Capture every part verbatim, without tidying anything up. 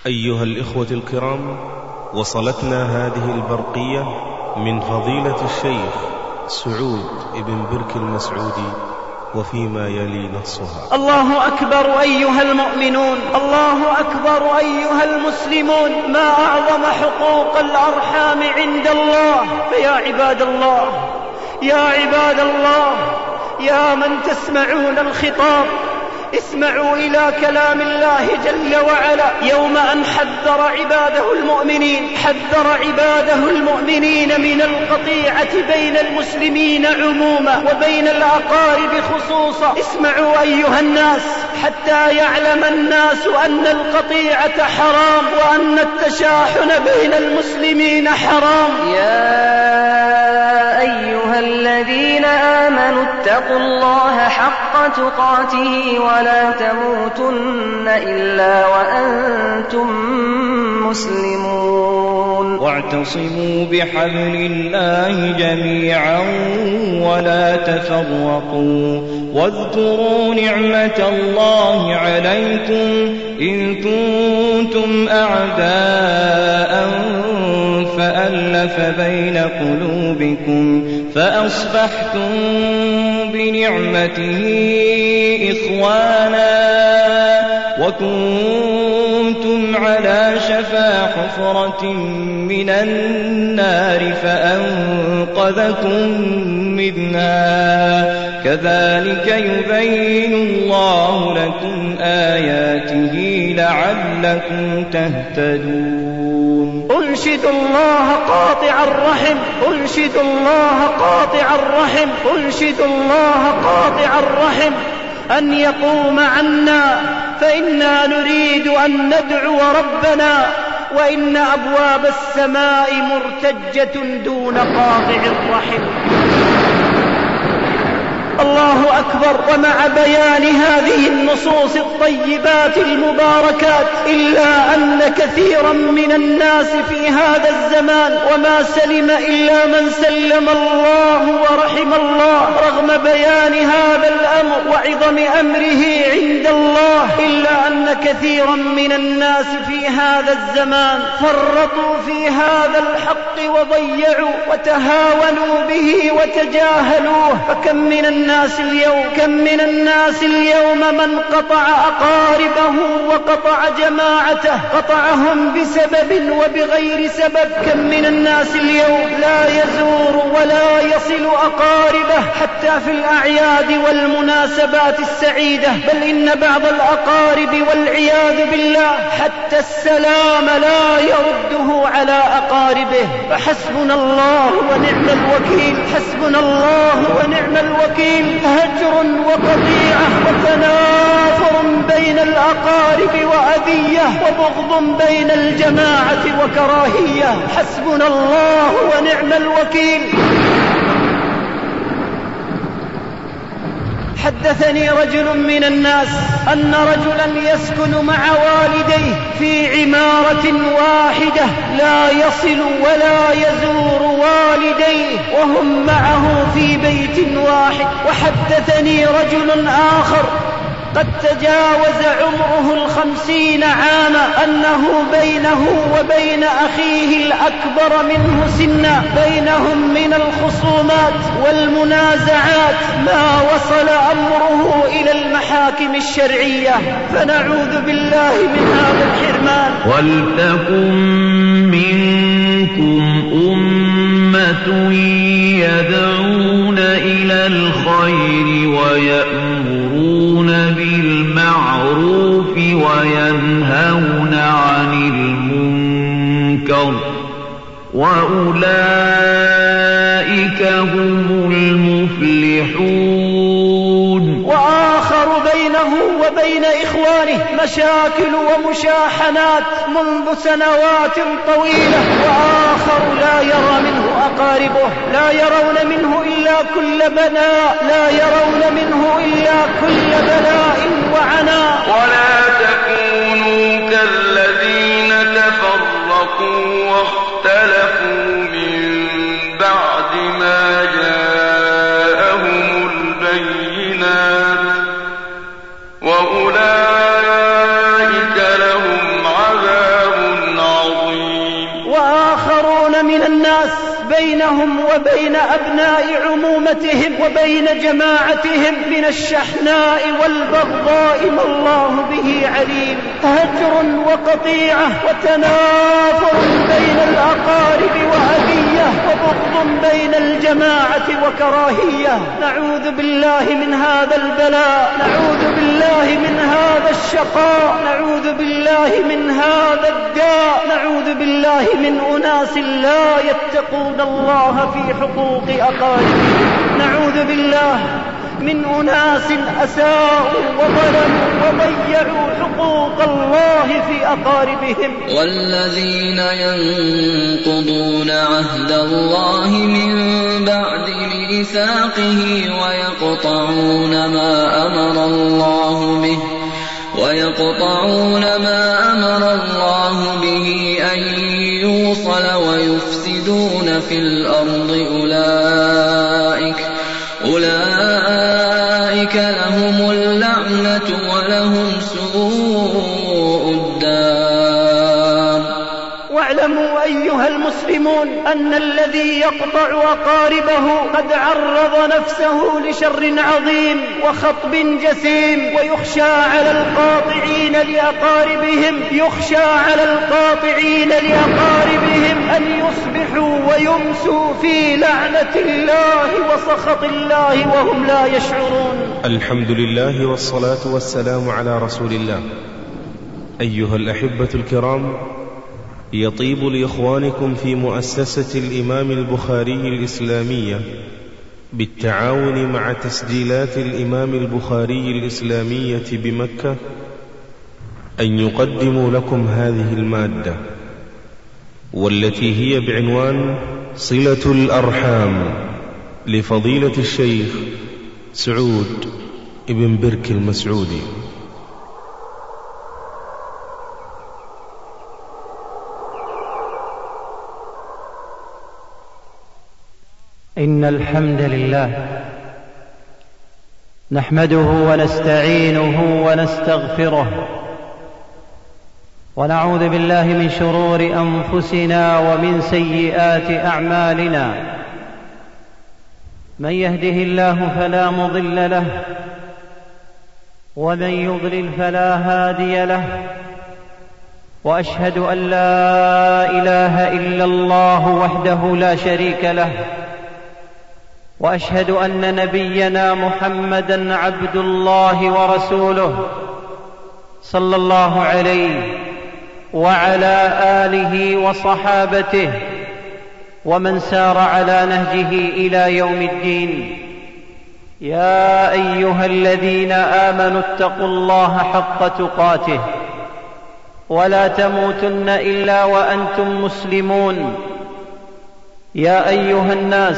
أيها الإخوة الكرام، وصلتنا هذه البرقية من فضيلة الشيخ سعود بن برك المسعودي وفيما يلي نصها. الله أكبر أيها المؤمنون، الله أكبر أيها المسلمون، ما أعظم حقوق الأرحام عند الله. فيا عباد الله، يا عباد الله، يا من تسمعون الخطاب، اسمعوا إلى كلام الله جل وعلا يوم أن حذر عباده المؤمنين حذر عباده المؤمنين من القطيعة بين المسلمين عموما وبين الأقارب خصوصا. اسمعوا أيها الناس حتى يعلم الناس أن القطيعة حرام وأن التشاحن بين المسلمين حرام. يا أيها الذين آمنوا اتقوا الله حق تقاته ولا تموتن إلا وأنتم مسلمون. واعتصموا بحبل الله جميعا ولا تفرقوا، واذكروا نعمة الله عليكم إذ كنتم أعداء فألف بين قلوبكم فأصبحتم بنعمته إخوانا وكنتم على شفا حفرة من النار فأنقذكم منها. كذلك يبين الله لكم آياته لعلكم تهتدون. أنشد الله قاطع الرحم، أنشد الله قاطع الرحم، أنشد الله قاطع الرحم أن يقوم عنا، فإنا نريد أن ندعو ربنا، وإن أبواب السماء مرتجة دون قاطع الرحم. الله أكبر. ومع بيان هذه النصوص الطيبات المباركات، إلا أن كثيرا من الناس في هذا الزمان وما سلم إلا من سلم الله ورحم الله رغم بيان هذا الأمر وعظم أمره عند الله، إلا أن كثيرا من الناس في هذا الزمان فرطوا في هذا الحق وضيعوا وتهاونوا به وتجاهلوه. فكم من الناس اليوم كم من الناس اليوم من قطع أقاربه وقطع جماعته، قطعهم بسبب وبغير سبب. كم من الناس اليوم لا يزور ولا يصل أقاربه حتى في الأعياد والمناسبات السعيدة، بل إن بعض الأقارب والعياذ بالله حتى السلام لا يرده على أقاربه. فحسبنا الله ونعم الوكيل، حسبنا الله ونعم الوكيل. هجر وقطيعة وتنافر بين الأقارب وأذية وبغض بين الجماعة وكراهية. حسبنا الله ونعم الوكيل. حدثني رجل من الناس أن رجلا يسكن مع والديه في عمارة واحدة، لا يصل ولا يزور والديه وهم معه في بيت واحد. وحدثني رجل آخر قد تجاوز عمره الخمسين عاما أنه بينه وبين أخيه الأكبر منه سنا بينهم من الخصومات والمنازعات ما وصل أمره إلى المحاكم الشرعية، فنعوذ بالله من هذا الحرمان. ولتكن منكم أمة يدعون إلى الخير ويأمرون بالمعروف وينهون عن المنكر وأولئك هم المفلحون. وآخر بينه وبين إخوانه مشاكل ومشاحنات منذ سنوات طويلة، وآخر لا يرى منه أقاربه، لا يرون منه إلا كل بلاء، لا يرون منه إلا كل بلاء وعناء. ولا تكونوا كالذين تفرقوا واختلفوا من بعد ما جاءهم البينات وأولئك لهم عذاب وبين أبناء عمومتهم وبين جماعتهم من الشحناء والبغضاء ما الله به عليم. هجر وقطيعة وتنافر بين الأقارب وأذية وبغض بين الجماعة وكراهية. نعوذ بالله من هذا البلاء، نعوذ بالله من هذا الشقاء، نعوذ بالله من هذا الداء، نعوذ بالله من أناس لا يتقون الله في حقوق أقاربهم، نعوذ بالله من أناس أساءوا وظلموا وضيعوا حقوق الله في أقاربهم. والذين ينقضون عهد الله من بعد ميثاقه ويقطعون ما أمر الله به ويقطعون ما أمر الله به أن يوصل ويفسدون في الأرض أولئك أولئك لهم اللعنة ولهم سوء الدار. واعلموا أيها المسلمون أن الذي يقطع أقاربه قد عرض نفسه لشر عظيم وخطب جسيم، ويخشى على القاطعين لأقاربهم يخشى على القاطعين لأقاربهم أن يصبحوا ويمسوا في لعنة الله وسخط الله وهم لا يشعرون. الحمد لله والصلاة والسلام على رسول الله. أيها الأحبة الكرام، يطيب لإخوانكم في مؤسسة الإمام البخاري الإسلامية بالتعاون مع تسجيلات الإمام البخاري الإسلامية بمكة أن يقدموا لكم هذه المادة، والتي هي بعنوان صلة الأرحام لفضيلة الشيخ سعود ابن برك المسعودي. إن الحمد لله نحمده ونستعينه ونستغفره، ونعوذ بالله من شرور أنفسنا ومن سيئات أعمالنا. من يهده الله فلا مضل له، ومن يضلل فلا هادي له، وأشهد أن لا إله إلا الله وحده لا شريك له، وأشهد أن نبينا محمدًا عبد الله ورسوله صلى الله عليه وعلى آله وصحابته ومن سار على نهجه إلى يوم الدين. يا أيها الذين آمنوا اتقوا الله حق تقاته ولا تموتن إلا وأنتم مسلمون. يا أيها الناس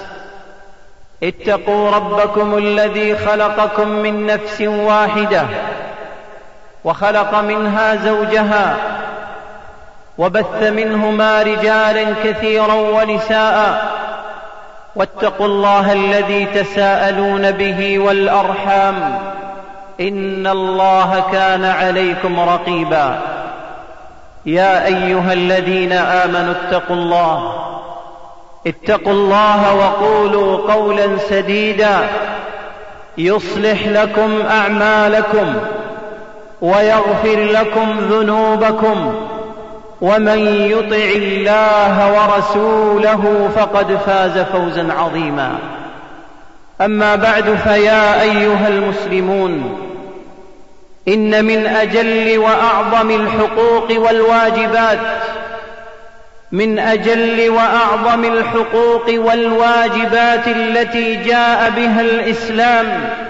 اتقوا ربكم الذي خلقكم من نفس واحدة وخلق منها زوجها وبث منهما رجالا كثيرا ونساء، واتقوا الله الذي تساءلون به والأرحام إن الله كان عليكم رقيبا. يا أيها الذين آمنوا اتقوا الله اتقوا الله وقولوا قولا سديدا يصلح لكم أعمالكم ويغفر لكم ذنوبكم، ومن يطع الله ورسوله فقد فاز فوزا عظيما. أما بعد، فيا أيها المسلمون، إن من أجل وأعظم الحقوق والواجبات من أجل وأعظم الحقوق والواجبات التي جاء بها الإسلام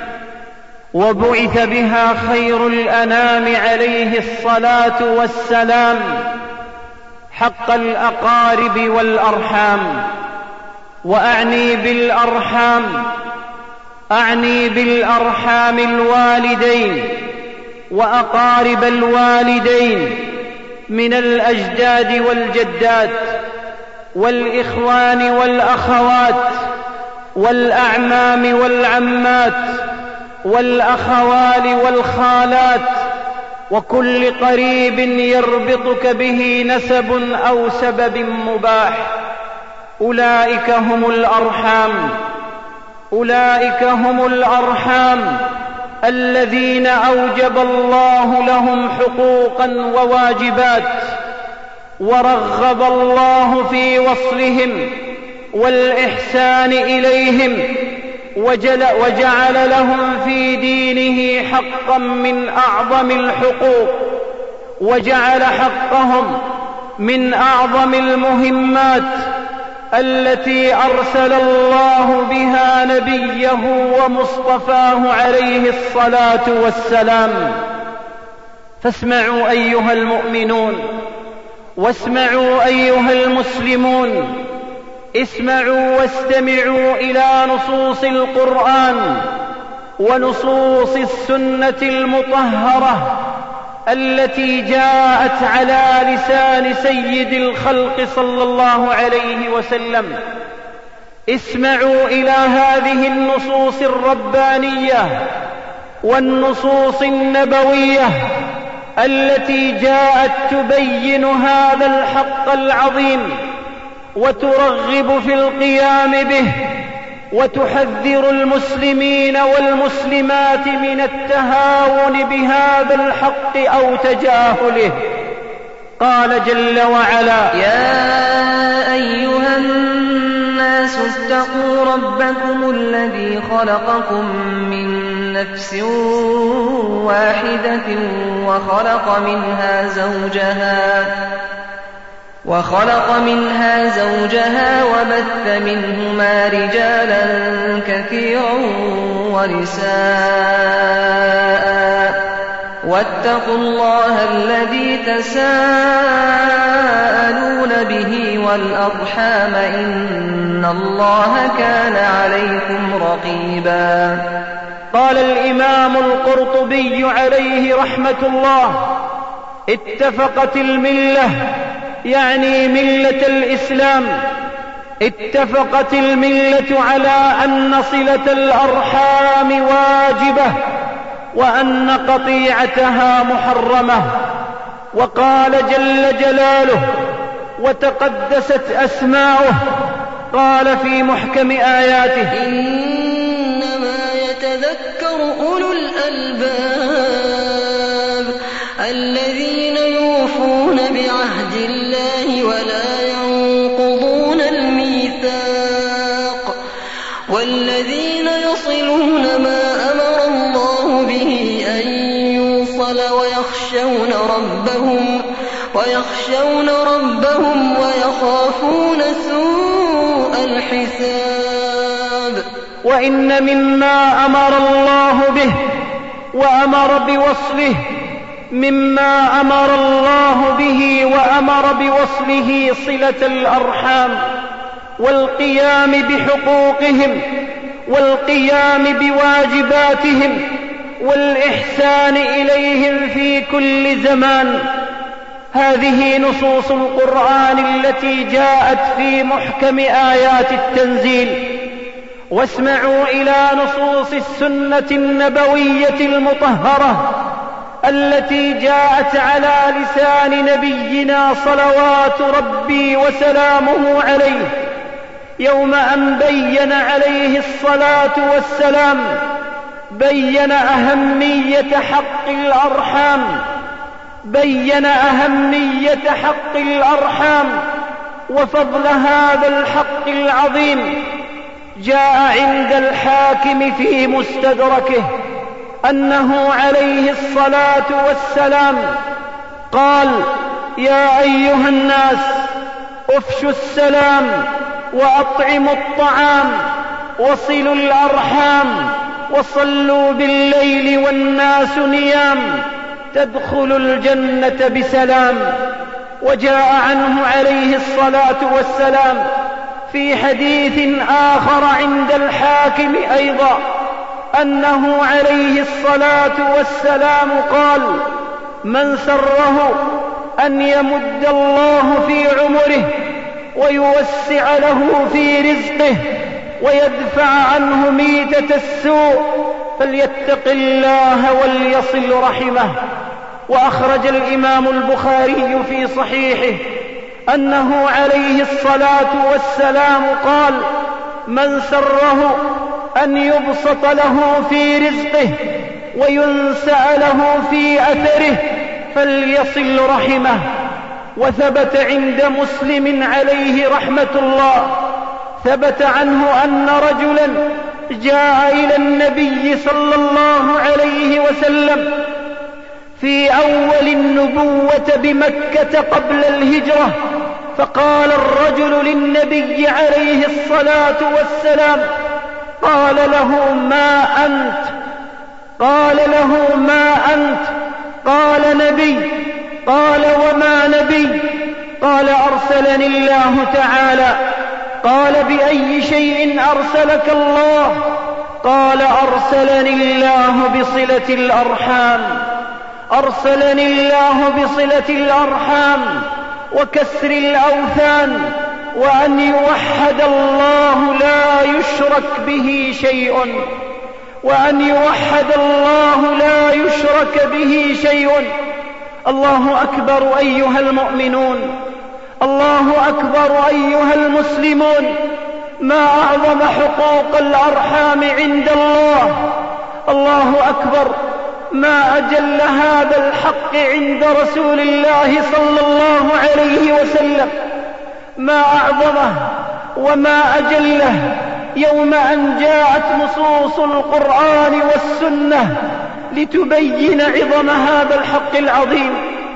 وبعث بها خير الأنام عليه الصلاة والسلام حق الأقارب والأرحام. وأعني بالأرحام أعني بالأرحام الوالدين وأقارب الوالدين من الأجداد والجدات والإخوان والأخوات والأعمام والعمات والأخوال والخالات وكل قريب يربطك به نسب أو سبب مباح. أولئك هم الأرحام أولئك هم الأرحام الذين أوجب الله لهم حقوقا وواجبات، ورغب الله في وصلهم والإحسان إليهم، وجعل لهم في دينه حقا من أعظم الحقوق، وجعل حقهم من أعظم المهمات التي أرسل الله بها نبيه ومصطفاه عليه الصلاة والسلام. فاسمعوا أيها المؤمنون، واسمعوا أيها المسلمون، اسمعوا واستمعوا إلى نصوص القرآن ونصوص السنة المطهرة التي جاءت على لسان سيد الخلق صلى الله عليه وسلم. اسمعوا إلى هذه النصوص الربانية والنصوص النبوية التي جاءت تبين هذا الحق العظيم وترغب في القيام به، وتحذر المسلمين والمسلمات من التهاون بهذا الحق أو تجاهله. قال جل وعلا: يا أيها الناس اتقوا ربكم الذي خلقكم من نفس واحدة وخلق منها زوجها وخلق منها زوجها وبث منهما رجالا كثيرا ونساء، واتقوا الله الذي تساءلون به والأرحام إن الله كان عليكم رقيبا. قال الإمام القرطبي عليه رحمة الله: اتفقت الملة، يعني ملة الإسلام، اتفقت الملة على أن صلة الأرحام واجبة وأن قطيعتها محرمة. وقال جل جلاله وتقدست أسماؤه، قال في محكم آياته: إنما يتذكر أولو الألباب الذين يوفون بعهد الله ولا ينقضون الميثاق، والذين يصلون ما أمر الله به أن يوصل، ويخشون ربهم ويخشون ربهم ويخافون سوء الحساب. وإن مما أمر الله به وأمر بوصله مما أمر الله به وأمر بوصله صلة الأرحام، والقيام بحقوقهم، والقيام بواجباتهم، والإحسان إليهم في كل زمان. هذه نصوص القرآن التي جاءت في محكم آيات التنزيل. واسمعوا إلى نصوص السنة النبوية المطهرة التي جاءت على لسان نبينا صلوات ربي وسلامه عليه، يوم أن بين عليه الصلاة والسلام بين أهمية حق الأرحام بين أهمية حق الأرحام وفضل هذا الحق العظيم. جاء عند الحاكم في مستدركه أنه عليه الصلاة والسلام قال: يا أيها الناس أفشوا السلام وأطعموا الطعام وصلوا الأرحام وصلوا بالليل والناس نيام تدخلوا الجنة بسلام. وجاء عنه عليه الصلاة والسلام في حديث آخر عند الحاكم أيضا أنه عليه الصلاة والسلام قال: من سره أن يمد الله في عمره ويوسع له في رزقه ويدفع عنه ميتة السوء فليتق الله وليصل رحمه. وأخرج الإمام البخاري في صحيحه أنه عليه الصلاة والسلام قال: من سره أن يبسط له في رزقه وينسأ له في أثره فليصل رحمه. وثبت عند مسلم عليه رحمة الله، ثبت عنه أن رجلا جاء إلى النبي صلى الله عليه وسلم في أول النبوة بمكة قبل الهجرة، فقال الرجل للنبي عليه الصلاة والسلام، قال له: ما أنت؟ قال له: ما أنت؟ قال: نبي. قال: وما نبي؟ قال: أرسلني الله تعالى. قال: بأي شيء أرسلك الله؟ قال: أرسلني الله بصلة الأرحام. أرسلني الله بصلة الأرحام وكسر الأوثان وأن يوحد الله لا يشرك به شيء وأن يوحد الله لا يشرك به شيء. الله أكبر أيها المؤمنون، الله أكبر أيها المسلمون. ما أعظم حقوق الأرحام عند الله. الله أكبر. ما أجل هذا الحق عند رسول الله صلى الله عليه وسلم. ما أعظمه وما أجله يوم أن جاءت نصوص القرآن والسنة لتبين عظم هذا الحق العظيم.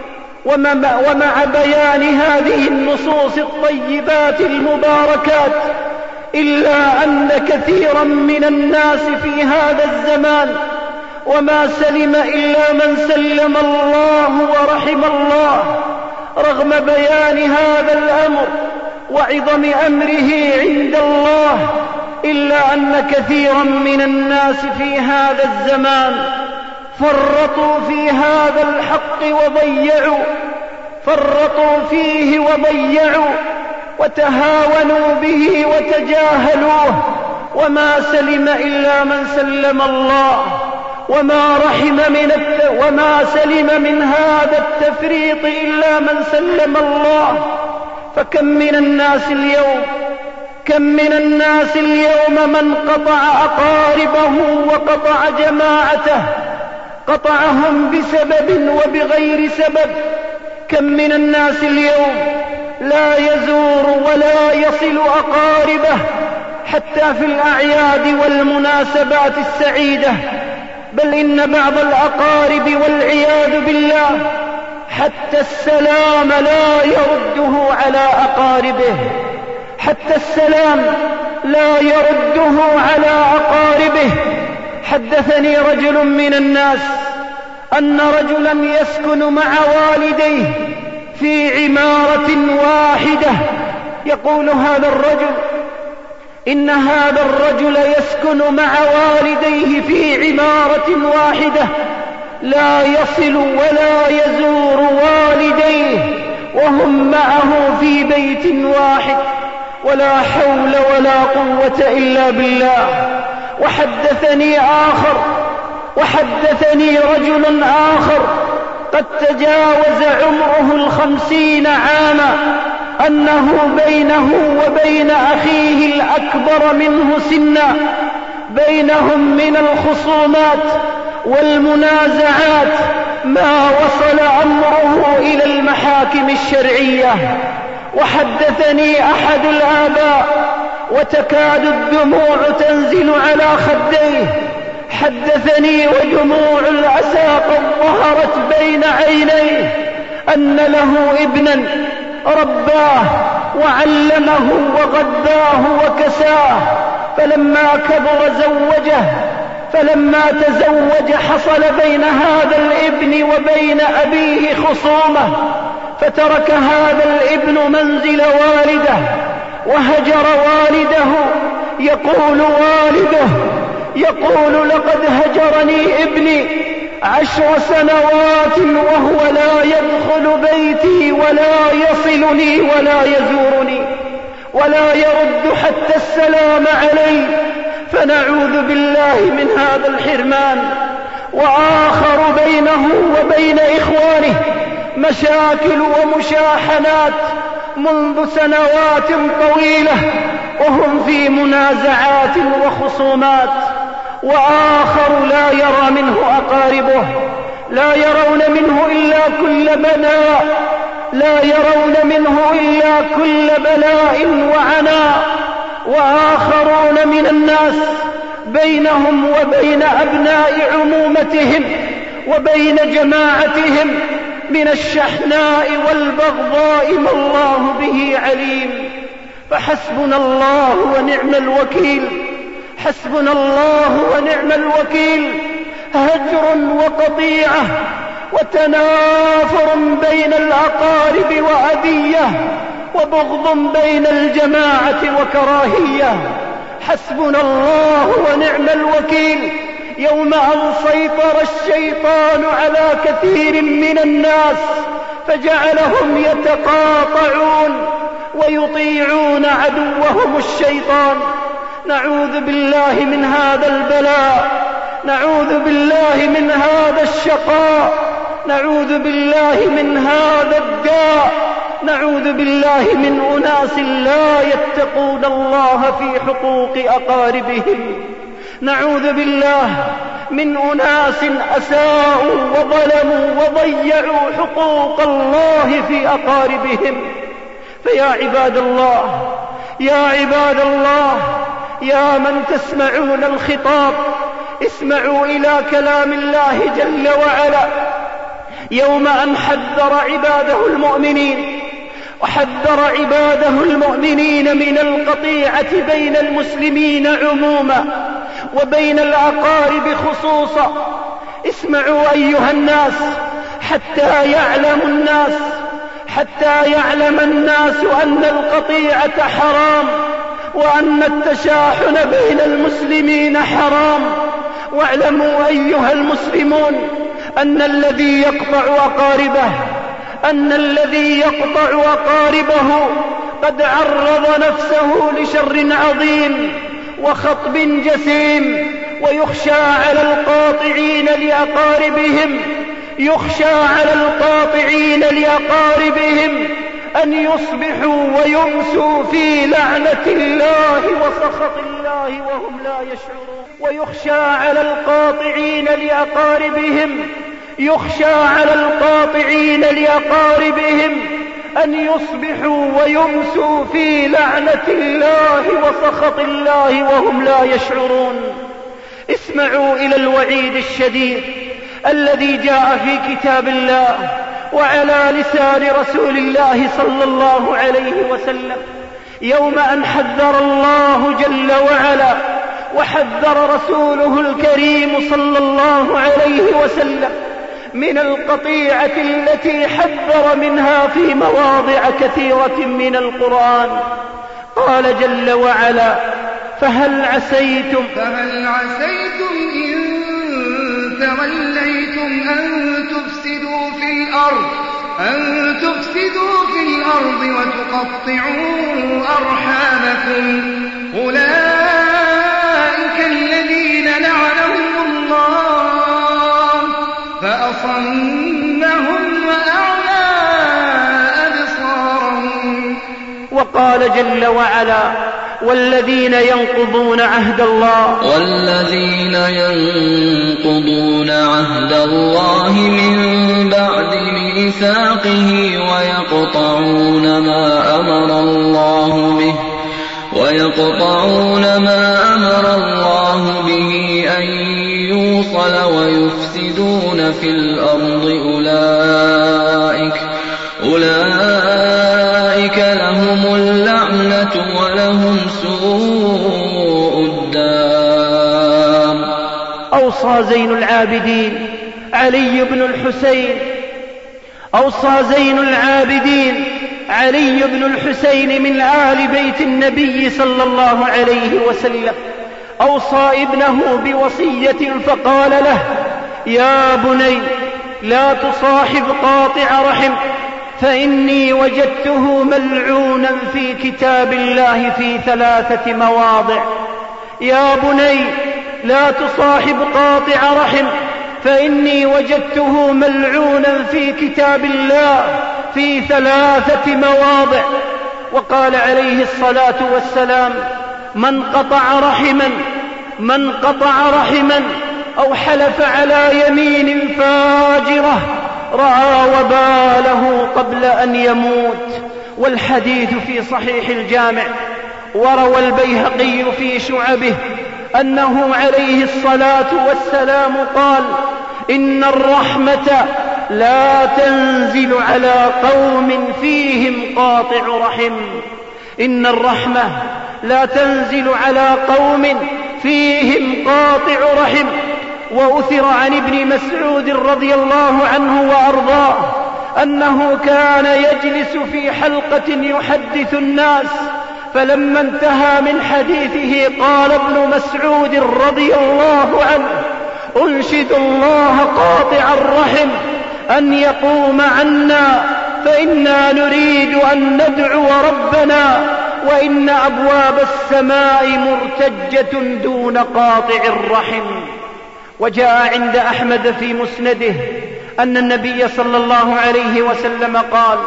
ومع بيان هذه النصوص الطيبات المباركات، إلا أن كثيرا من الناس في هذا الزمان، وما سلم إلا من سلم الله ورحم الله، رغم بيان هذا الأمر وعظم أمره عند الله، إلا أن كثيرا من الناس في هذا الزمان فرطوا في هذا الحق وضيعوا فرطوا فيه وضيعوا وتهاونوا به وتجاهلوه، وما سلم إلا من سلم الله، وما رحم من الت... وما سلم من هذا التفريط إلا من سلم الله. فكم من الناس اليوم كم من الناس اليوم من قطع أقاربه وقطع جماعته، قطعهم بسبب وبغير سبب. كم من الناس اليوم لا يزور ولا يصل أقاربه حتى في الأعياد والمناسبات السعيدة، بل إن بعض الأقارب والعياذ بالله حتى السلام لا يرده على أقاربه، حتى السلام لا يرده على أقاربه. حدثني رجل من الناس أن رجلا يسكن مع والديه في عمارة واحدة. يقول هذا الرجل إن هذا الرجل يسكن مع والديه في عمارة واحدة، لا يصل ولا يزور والديه وهم معه في بيت واحد، ولا حول ولا قوة إلا بالله. وحدثني آخر وحدثني رجل آخر قد تجاوز عمره الخمسين عاما أنه بينه وبين أخيه الأكبر منه سنا بينهم من الخصومات والمنازعات ما وصل أمره إلى المحاكم الشرعية. وحدثني أحد الآباء وتكاد الدموع تنزل على خديه، حدثني ودموع الأسى قد ظهرت بين عينيه أن له ابنا رباه وعلمه وغذاه وكساه، فلما كبر زوجه فلما تزوج حصل بين هذا الابن وبين أبيه خصومة، فترك هذا الابن منزل والده وهجر والده. يقول والده يقول لقد هجرني ابني عشر سنوات وهو لا يدخل بيتي ولا يصلني ولا يزورني ولا يرد حتى السلام علي، فنعوذ بالله من هذا الحرمان. وآخر بينه وبين إخوانه مشاكل ومشاحنات منذ سنوات طويلة وهم في منازعات وخصومات، وآخر لا يرى منه أقاربه، لا يرون منه إلا كل بلاء، لا يرون منه إلا كل بلاء وعناء. وآخرون من الناس بينهم وبين أبناء عمومتهم وبين جماعتهم من الشحناء والبغضاء ما الله به عليم. فحسبنا الله ونعم الوكيل، حسبنا الله ونعم الوكيل. هجر وقطيعة وتنافر بين الأقارب وأذية وبغض بين الجماعة وكراهية. حسبنا الله ونعم الوكيل. يوم أن سيطر الشيطان على كثير من الناس فجعلهم يتقاطعون ويطيعون عدوهم الشيطان. نعوذ بالله من هذا البلاء، نعوذ بالله من هذا الشقاء، نعوذ بالله من هذا الداء، نعوذ بالله من أناس لا يتقون الله في حقوق أقاربهم، نعوذ بالله من أناس أساءوا وظلموا وضيعوا حقوق الله في أقاربهم. فيا عباد الله، يا عباد الله، يا من تسمعون الخطاب، اسمعوا إلى كلام الله جل وعلا يوم أن حذر عباده المؤمنين وحذر عباده المؤمنين من القطيعة بين المسلمين عموما وبين الأقارب خصوصا. اسمعوا أيها الناس حتى يعلم الناس حتى يعلم الناس أن القطيعة حرام وأن التشاحن بين المسلمين حرام. واعلموا أيها المسلمون أن الذي يقطع أقاربه أن الذي يقطع أقاربه قد عرض نفسه لشر عظيم وخطب جسيم. ويخشى على القاطعين لأقاربهم يخشى على القاطعين لأقاربهم أن يصبحوا ويمسوا في لعنة الله وسخط الله وهم لا يشعرون. ويخشى على القاطعين لأقاربهم يخشى على القاطعين لأقاربهم أن يصبحوا ويمسوا في لعنة الله وسخط الله وهم لا يشعرون. اسمعوا إلى الوعيد الشديد الذي جاء في كتاب الله وعلى لسان رسول الله صلى الله عليه وسلم يوم أن حذر الله جل وعلا وحذر رسوله الكريم صلى الله عليه وسلم من القطيعة التي حذر منها في مواضع كثيرة من القرآن. قال جل وعلا: فهل عسيتم فهل عسيتم إن توليتم أن تفسدوا في الأرض أن تفسدوا في الأرض وتقطعوا أرحامكم أولئك الذين لعنهم الله فأصمهم وأعمى أبصارهم. وقال جل وعلا: والذين ينقضون عهد الله والذين ينقضون عهد الله من بعد ميثاقه ويقطعون ما أمر الله به ويقطعون ما أمر الله به أن يوصل ويفسدون في الأرض أولئك أولئك لهم اللعنة ولهم سوء الدار. أوصى زين العابدين علي بن الحسين أوصى زين العابدين علي بن الحسين من آل بيت النبي صلى الله عليه وسلم، أوصى ابنه بوصية فقال له: يا بني لا تصاحب قاطع رحم فإني وجدته ملعونا في كتاب الله في ثلاثة مواضع. يا بني لا تصاحب قاطع رحم فإني وجدته ملعونا في كتاب الله في ثلاثة مواضع. وقال عليه الصلاة والسلام: من قطع رحما من قطع رحما أو حلف على يمين فاجرة رأى وباله قبل أن يموت. والحديث في صحيح الجامع. وروى البيهقي في شعبه أنه عليه الصلاة والسلام قال: إن الرحمة لا تنزل على قوم فيهم قاطع رحم إن الرحمة لا تنزل على قوم فيهم قاطع رحم. وأثر عن ابن مسعود رضي الله عنه وأرضاه أنه كان يجلس في حلقة يحدث الناس، فلما انتهى من حديثه قال ابن مسعود رضي الله عنه: أنشد الله قاطع الرحم أن يقوم عنا، فإنا نريد أن ندعو ربنا، وإن أبواب السماء مرتجة دون قاطع الرحم. وجاء عند أحمد في مسنده أن النبي صلى الله عليه وسلم قال: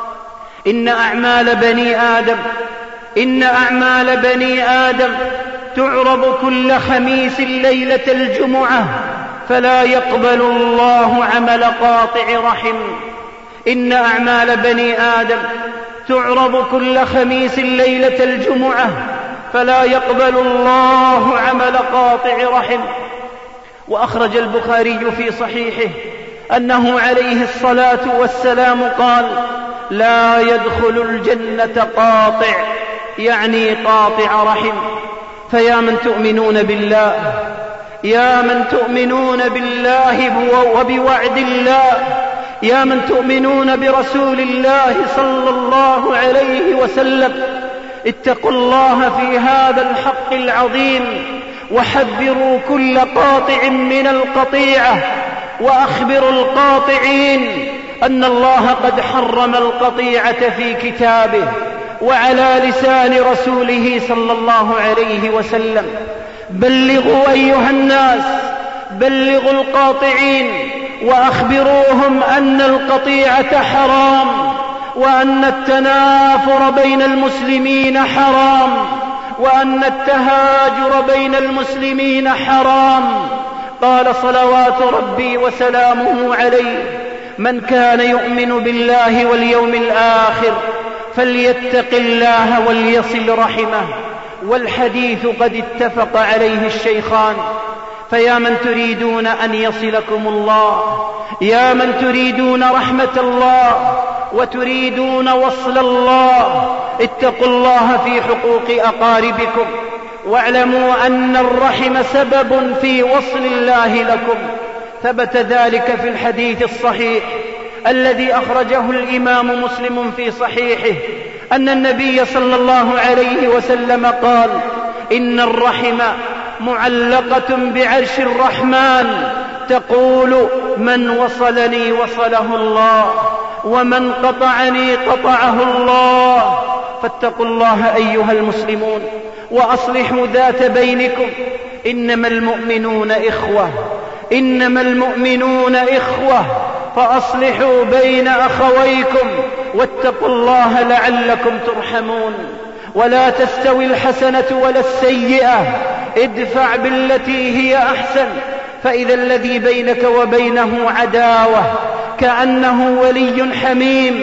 إن أعمال بني آدم إن أعمال بني آدم تعرض كل خميس ليلة الجمعة، فلا يقبل الله عمل قاطع رحم. إن أعمال بني آدم تعرض كل خميس ليلة الجمعة، فلا يقبل الله عمل قاطع رحم. وأخرج البخاري في صحيحه أنه عليه الصلاة والسلام قال: لا يدخل الجنة قاطع، يعني قاطع رحم. فيا من تؤمنون بالله يا من تؤمنون بالله وبوعد الله، يا من تؤمنون برسول الله صلى الله عليه وسلم، اتقوا الله في هذا الحق العظيم، وحذروا كل قاطع من القطيعة، وأخبروا القاطعين أن الله قد حرم القطيعة في كتابه وعلى لسان رسوله صلى الله عليه وسلم. بلغوا أيها الناس، بلغوا القاطعين وأخبروهم أن القطيعة حرام، وأن التنافر بين المسلمين حرام، وأن التهاجر بين المسلمين حرام. قال صلوات ربي وسلامه عليه: من كان يؤمن بالله واليوم الآخر فليتق الله وليصل رحمه. والحديث قد اتفق عليه الشيخان. فيا من تريدون أن يصلكم الله، يا من تريدون رحمة الله وتريدون وصل الله، اتقوا الله في حقوق أقاربكم، واعلموا أن الرحم سبب في وصل الله لكم. ثبت ذلك في الحديث الصحيح الذي أخرجه الإمام مسلم في صحيحه أن النبي صلى الله عليه وسلم قال: إن الرحم معلقة بعرش الرحمن، تقول: من وصلني وصله الله، ومن قطعني قطعه الله. فاتقوا الله أيها المسلمون وأصلحوا ذات بينكم. إنما المؤمنون إخوة إنما المؤمنون إخوة فأصلحوا بين أخويكم واتقوا الله لعلكم ترحمون. ولا تستوي الحسنة ولا السيئة، ادفع بالتي هي أحسن، فإذا الذي بينك وبينه عداوة كأنه ولي حميم.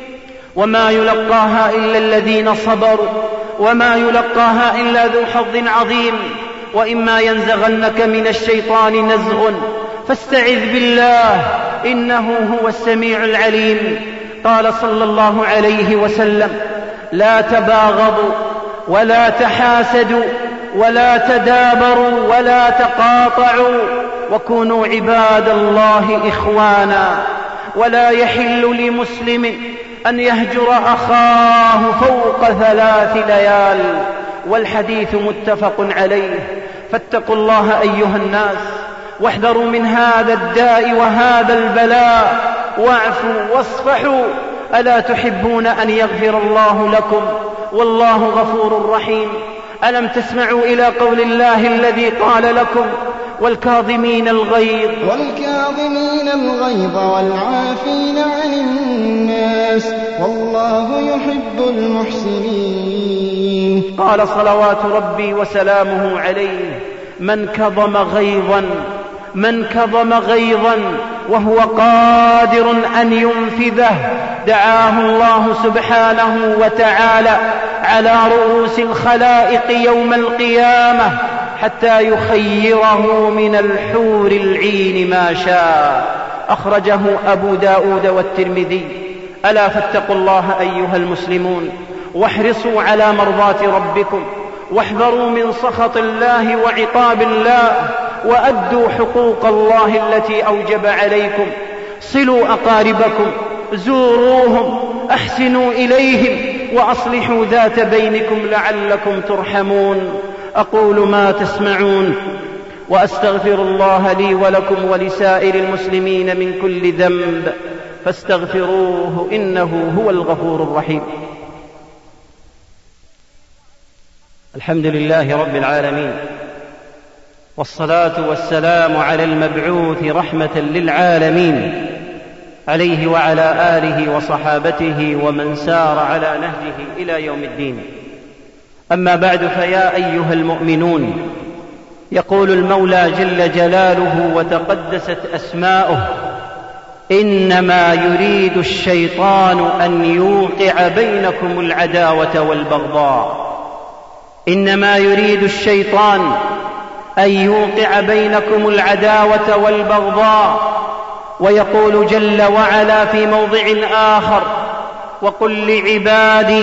وما يلقاها إلا الذين صبروا وما يلقاها إلا ذو حظ عظيم. وإما ينزغنك من الشيطان نزغ فاستعذ بالله إنه هو السميع العليم. قال صلى الله عليه وسلم: لا تباغضوا ولا تحاسدوا ولا تدابروا ولا تقاطعوا، وكونوا عباد الله إخوانا. ولا يحل لمسلم أن يهجر أخاه فوق ثلاث ليال. والحديث متفق عليه. فاتقوا الله أيها الناس واحذروا من هذا الداء وهذا البلاء، واعفوا واصفحوا. ألا تحبون أن يغفر الله لكم؟ والله غفور رحيم. ألم تسمعوا إلى قول الله الذي قال لكم والكاظمين الغيظ والكاظمين الغيظ والعافين عن الناس والله يحب المحسنين. قال صلوات ربي وسلامه عليه: من كظم غيظا من كظم غيظا وهو قادر أن ينفذه دعاه الله سبحانه وتعالى على رؤوس الخلائق يوم القيامة حتى يخيره من الحور العين ما شاء. أخرجه أبو داود والترمذي. ألا فاتقوا الله أيها المسلمون، واحرصوا على مرضاة ربكم، واحذروا من سخط الله وعقاب الله، وأدوا حقوق الله التي أوجب عليكم. صلوا أقاربكم، زوروهم، أحسنوا إليهم، وأصلحوا ذات بينكم لعلكم ترحمون. أقول ما تسمعون، وأستغفر الله لي ولكم ولسائر المسلمين من كل ذنب، فاستغفروه إنه هو الغفور الرحيم. الحمد لله رب العالمين، والصلاة والسلام على المبعوث رحمة للعالمين، عليه وعلى آله وصحابته ومن سار على نهجه إلى يوم الدين. أما بعد، فيا أيها المؤمنون، يقول المولى جل جلاله وتقدست أسماؤه: إنما يريد الشيطان أن يوقع بينكم العداوة والبغضاء. إنما يريد الشيطان أن يوقع بينكم العداوة والبغضاء. ويقول جل وعلا في موضع آخر: وقل لعبادي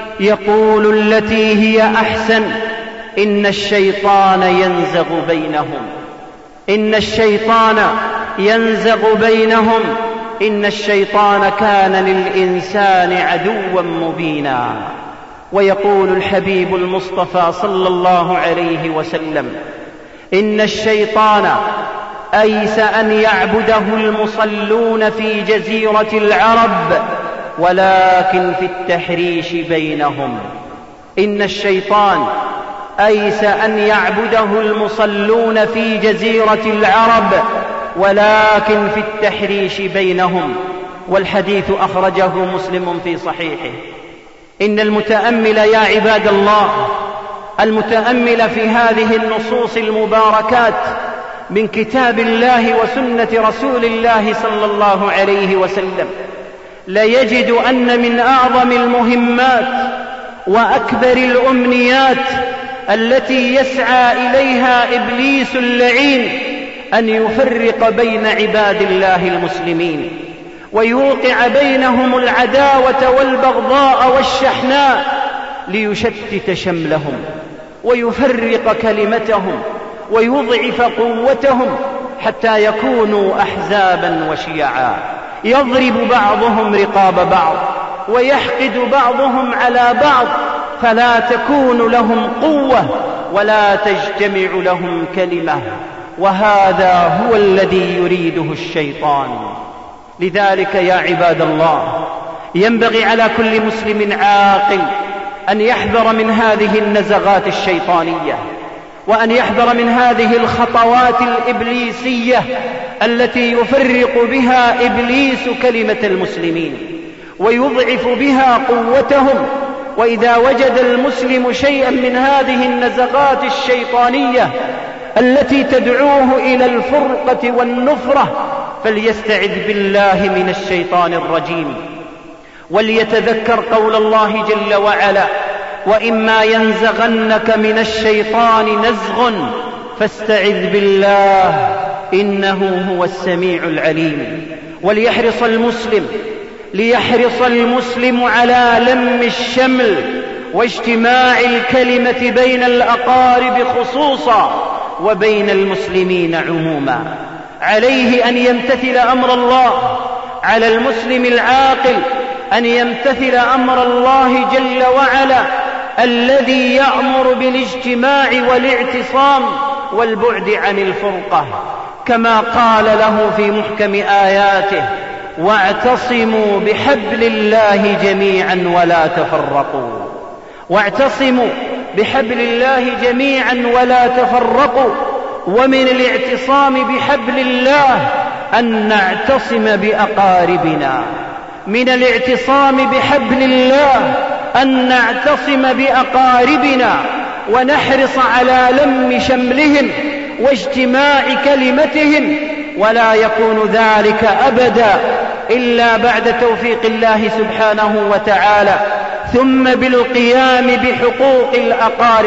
يقول التي هي أحسن إن الشيطان ينزغ بينهم إن الشيطان ينزغ بينهم إن الشيطان كان للإنسان عدوا مبينا. ويقول الحبيب المصطفى صلى الله عليه وسلم: إن الشيطان أيس أن يعبده المصلون في جزيرة العرب ولكن في التحريش بينهم. إن الشيطان أيس أن يعبده المصلون في جزيرة العرب ولكن في التحريش بينهم. والحديث أخرجه مسلم في صحيحه. إن المتأمل يا عباد الله، المتأمل في هذه النصوص المباركات من كتاب الله وسنة رسول الله صلى الله عليه وسلم ليجد أن من أعظم المهمات وأكبر الأمنيات التي يسعى إليها إبليس اللعين أن يفرق بين عباد الله المسلمين، ويوقع بينهم العداوة والبغضاء والشحناء ليشتت شملهم ويفرق كلمتهم ويضعف قوتهم حتى يكونوا أحزابا وشيعا، يضرب بعضهم رقاب بعض ويحقد بعضهم على بعض، فلا تكون لهم قوة ولا تجتمع لهم كلمة. وهذا هو الذي يريده الشيطان. لذلك يا عباد الله، ينبغي على كل مسلم عاقل أن يحذر من هذه النزغات الشيطانية، وأن يحذر من هذه الخطوات الإبليسية التي يفرق بها إبليس كلمة المسلمين ويضعف بها قوتهم. وإذا وجد المسلم شيئا من هذه النزغات الشيطانية التي تدعوه إلى الفرقة والنفرة فليستعذ بالله من الشيطان الرجيم، وليتذكر قول الله جل وعلا: وإما ينزغنك من الشيطان نزغ فاستعذ بالله إنه هو السميع العليم. وليحرص المسلم ليحرص المسلم على لم الشمل واجتماع الكلمة بين الأقارب خصوصا وبين المسلمين عموما. عليه أن يمتثل أمر الله، على المسلم العاقل أن يمتثل أمر الله جل وعلا الذي يأمر بالاجتماع والاعتصام والبعد عن الفرقة، كما قال له في محكم آياته: واعتصموا بحبل الله جميعا ولا تفرقوا. واعتصموا بحبل الله جميعا ولا تفرقوا. ومن الاعتصام بحبل الله أن نعتصم بأقاربنا، من الاعتصام بحبل الله أن نعتصم بأقاربنا ونحرص على لم شملهم واجتماع كلمتهم، ولا يكون ذلك أبدا إلا بعد توفيق الله سبحانه وتعالى، ثم بالقيام بحقوق الأقارب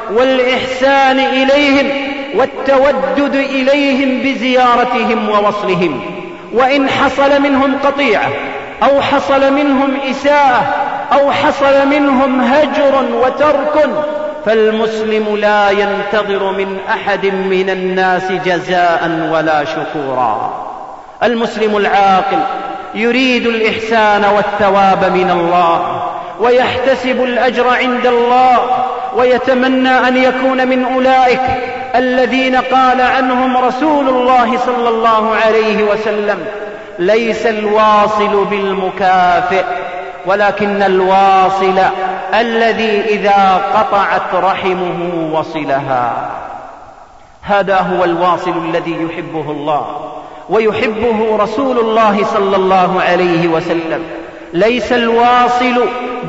والإحسان إليهم والتودد إليهم بزيارتهم ووصلهم. وإن حصل منهم قطيعة أو حصل منهم إساءة أو حصل منهم هجر وترك، فالمسلم لا ينتظر من أحد من الناس جزاء ولا شكورا. المسلم العاقل يريد الإحسان والثواب من الله، ويحتسب الأجر عند الله، ويتمنى أن يكون من أولئك الذين قال عنهم رسول الله صلى الله عليه وسلم: ليس الواصل بالمكافئ، ولكن الواصل الذي إذا قطعت رحمه وصلها. هذا هو الواصل الذي يحبه الله ويحبه رسول الله صلى الله عليه وسلم. ليس الواصل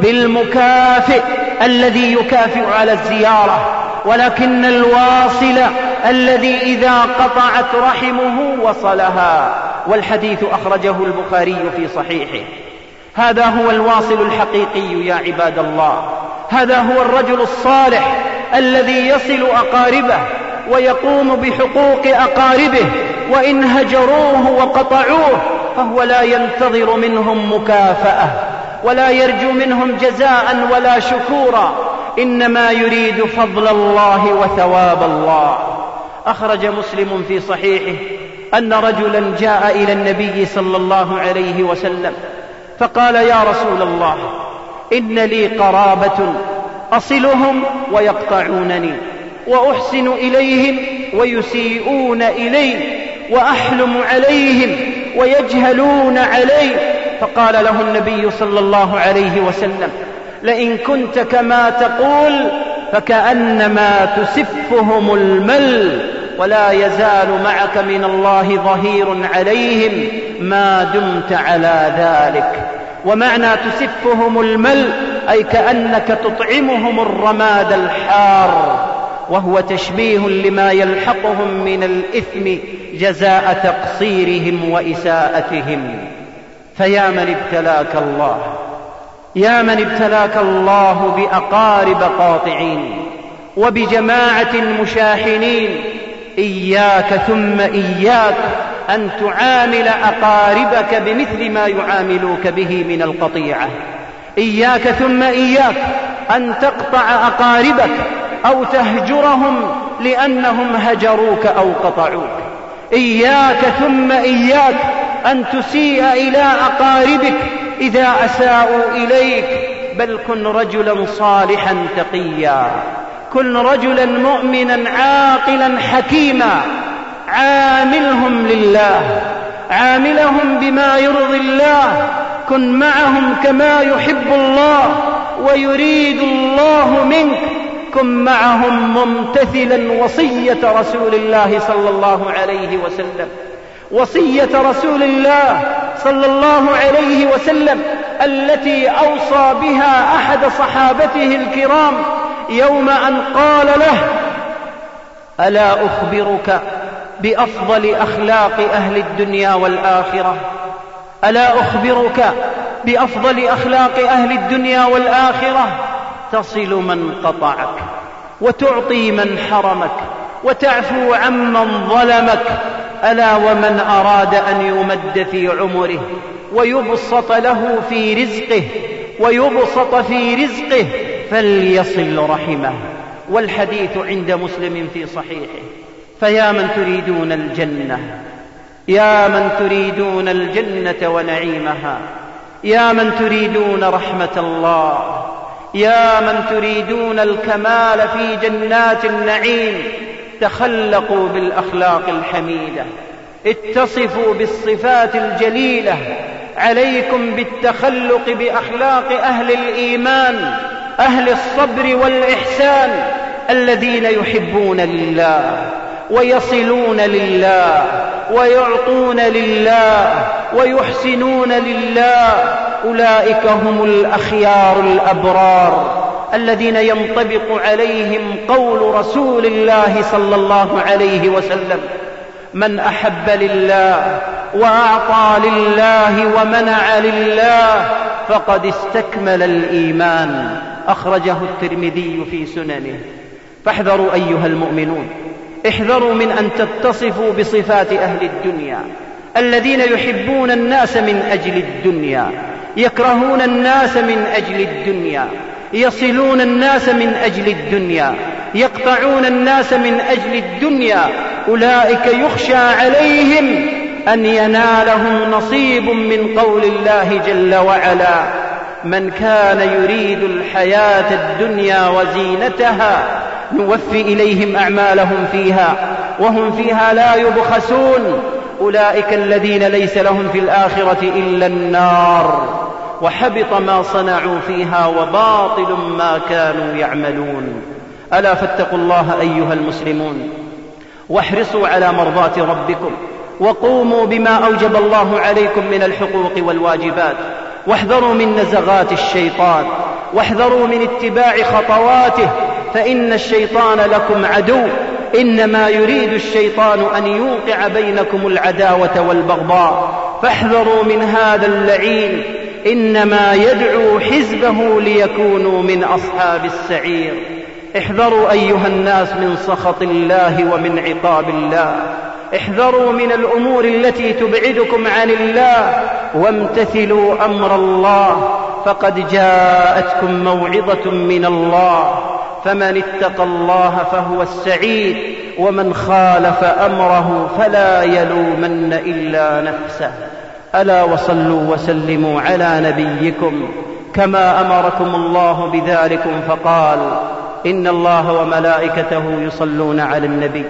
بالمكافئ الذي يكافئ على الزيارة، ولكن الواصل الذي إذا قطعت رحمه وصلها. والحديث أخرجه البخاري في صحيحه. هذا هو الواصل الحقيقي يا عباد الله. هذا هو الرجل الصالح الذي يصل أقاربه ويقوم بحقوق أقاربه، وإن هجروه وقطعوه فهو لا ينتظر منهم مكافأة ولا يرجو منهم جزاء ولا شكورا، إنما يريد فضل الله وثواب الله. أخرج مسلم في صحيحه أن رجلا جاء إلى النبي صلى الله عليه وسلم فقال: يا رسول الله، إن لي قرابة أصلهم ويقطعونني، وأحسن إليهم ويسيئون إلي، وأحلم عليهم ويجهلون علي. فقال له النبي صلى الله عليه وسلم: لئن كنت كما تقول فكأنما تسفهم المل، ولا يزال معك من الله ظهير عليهم ما دمت على ذلك. ومعنى تسفهم المل أي كأنك تطعمهم الرماد الحار، وهو تشبيه لما يلحقهم من الإثم جزاء تقصيرهم وإساءتهم. فيا من ابتلاك الله، يا من ابتلاك الله بأقارب قاطعين وبجماعة مشاحنين، إياك ثم إياك أن تعامل أقاربك بمثل ما يعاملوك به من القطيعة. إياك ثم إياك أن تقطع أقاربك أو تهجرهم لأنهم هجروك أو قطعوك. إياك ثم إياك أن تسيء إلى أقاربك إذا أساءوا إليك، بل كن رجلا صالحا تقيا، كن رجلا مؤمنا عاقلا حكيما، عاملهم لله، عاملهم بما يرضي الله، كن معهم كما يحب الله ويريد الله منك، كن معهم ممتثلا وصية رسول الله صلى الله عليه وسلم، وصية رسول الله صلى الله عليه وسلم التي أوصى بها أحد صحابته الكرام يوم أن قال له: ألا أخبرك بأفضل أخلاق أهل الدنيا والآخرة؟ ألا أخبرك بأفضل أخلاق أهل الدنيا والآخرة؟ تصل من قطعك، وتعطي من حرمك، وتعفو عمن ظلمك. ألا ومن أراد أن يمد في عمره ويبسط له في رزقه ويبسط في رزقه فليصل رحمه. والحديث عند مسلم في صحيحه. فيا من تريدون الجنة، يا من تريدون الجنة ونعيمها، يا من تريدون رحمة الله، يا من تريدون الكمال في جنات النعيم، تخلقوا بالأخلاق الحميدة، اتصفوا بالصفات الجليلة، عليكم بالتخلق بأخلاق أهل الإيمان أهل الصبر والإحسان الذين يحبون لله ويصلون لله ويعطون لله ويحسنون لله، أولئك هم الأخيار الأبرار الذين ينطبق عليهم قول رسول الله صلى الله عليه وسلم: من أحب لله وأعطى لله ومنع لله فقد استكمل الإيمان. أخرجه الترمذي في سننه. فاحذروا أيها المؤمنون، احذروا من أن تتصفوا بصفات أهل الدنيا الذين يحبون الناس من أجل الدنيا، يكرهون الناس من أجل الدنيا، يصلون الناس من أجل الدنيا، يقطعون الناس من أجل الدنيا. أولئك يخشى عليهم أن ينالهم نصيب من قول الله جل وعلا: من كان يريد الحياة الدنيا وزينتها نوفي إليهم أعمالهم فيها وهم فيها لا يبخسون. أولئك الذين ليس لهم في الآخرة إلا النار، وحبط ما صنعوا فيها وباطل ما كانوا يعملون. ألا فاتقوا الله أيها المسلمون، واحرصوا على مرضاة ربكم، وقوموا بما أوجب الله عليكم من الحقوق والواجبات، واحذروا من نزغات الشيطان، واحذروا من اتباع خطواته، فإن الشيطان لكم عدو، إنما يريد الشيطان أن يوقع بينكم العداوة والبغضاء. فاحذروا من هذا اللعين، إنما يدعو حزبه ليكونوا من أصحاب السعير. احذروا أيها الناس من سخط الله ومن عقاب الله، احذروا من الأمور التي تبعدكم عن الله، وامتثلوا أمر الله، فقد جاءتكم موعظة من الله. فمن اتقى الله فهو السعيد، ومن خالف أمره فلا يلومن إلا نفسه. ألا وصلوا وسلموا على نبيكم كما أمركم الله بذلكم، فقال: إن الله وملائكته يصلون على النبي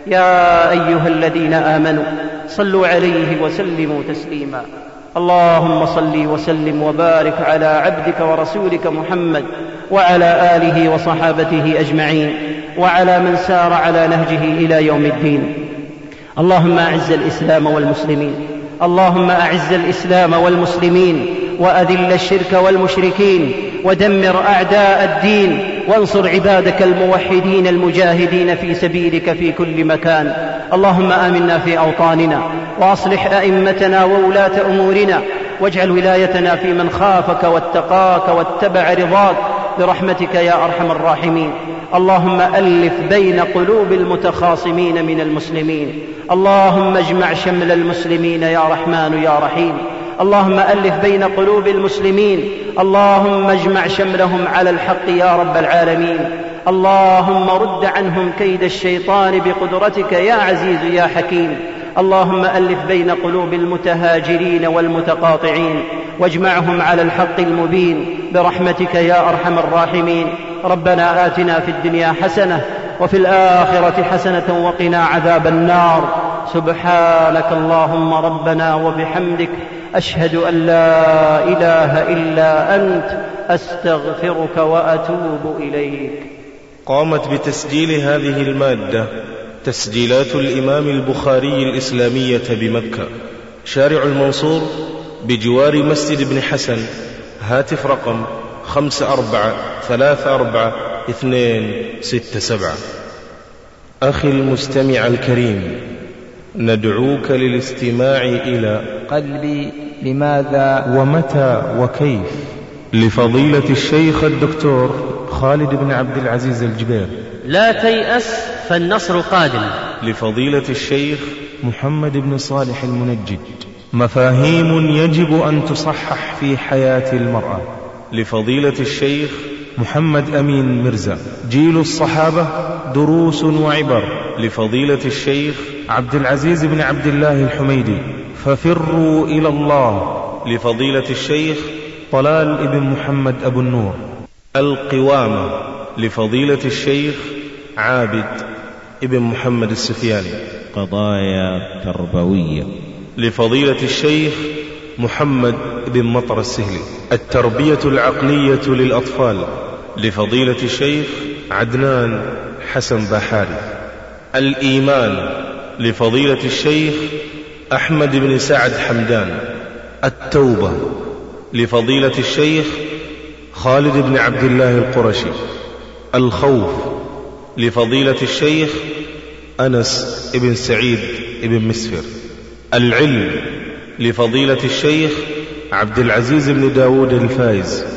يا أيها الذين آمنوا صلوا عليه وسلموا تسليما. اللهم صل وسلم وبارك على عبدك ورسولك محمد وعلى آله وصحابته أجمعين، وعلى من سار على نهجه إلى يوم الدين. اللهم أعز الإسلام والمسلمين، اللهم أعز الإسلام والمسلمين، وأذل الشرك والمشركين، ودمر أعداء الدين، وانصر عبادك الموحدين المجاهدين في سبيلك في كل مكان. اللهم آمنا في أوطاننا، وأصلح أئمتنا وولاة أمورنا، واجعل ولايتنا في من خافك واتقاك واتبع رضاك برحمتك يا أرحم الراحمين. اللهم ألف بين قلوب المتخاصمين من المسلمين، اللهم اجمع شمل المسلمين يا رحمن يا رحيم. اللهم ألف بين قلوب المسلمين، اللهم اجمع شملهم على الحق يا رب العالمين. اللهم رد عنهم كيد الشيطان بقدرتك يا عزيز يا حكيم. اللهم ألف بين قلوب المتهاجرين والمتقاطعين، واجمعهم على الحق المبين برحمتك يا أرحم الراحمين. ربنا آتنا في الدنيا حسنة وفي الآخرة حسنة وقنا عذاب النار. سبحانك اللهم ربنا وبحمدك، أشهد أن لا إله إلا أنت، أستغفرك وأتوب إليك. قامت بتسجيل هذه المادة تسجيلات الإمام البخاري الإسلامية بمكة، شارع المنصور بجوار مسجد ابن حسن. هاتف رقم خمسة أربعة ثلاثة أربعة اثنين ستة سبعة. أخي المستمع الكريم، ندعوك للاستماع إلى قلبي لماذا ومتى وكيف لفضيلة الشيخ الدكتور خالد بن عبد العزيز الجبير. لا تيأس فالنصر قادم لفضيلة الشيخ محمد بن صالح المنجد. مفاهيم يجب أن تصحح في حياة المرأة لفضيلة الشيخ محمد أمين مرزا. جيل الصحابة دروس وعبر لفضيلة الشيخ عبد العزيز بن عبد الله الحميدي. ففروا إلى الله لفضيلة الشيخ طلال بن محمد أبو النور. القوامة لفضيلة الشيخ عابد ابن محمد السفياني. قضايا تربوية لفضيلة الشيخ محمد بن مطر السهلي. التربية العقلية للأطفال لفضيلة الشيخ عدنان حسن بحاري. الإيمان لفضيلة الشيخ أحمد بن سعد حمدان. التوبة لفضيلة الشيخ خالد بن عبد الله القرشي. الخوف لفضيلة الشيخ أنس بن سعيد بن مسفر. العلم لفضيلة الشيخ عبد العزيز بن داود الفايز.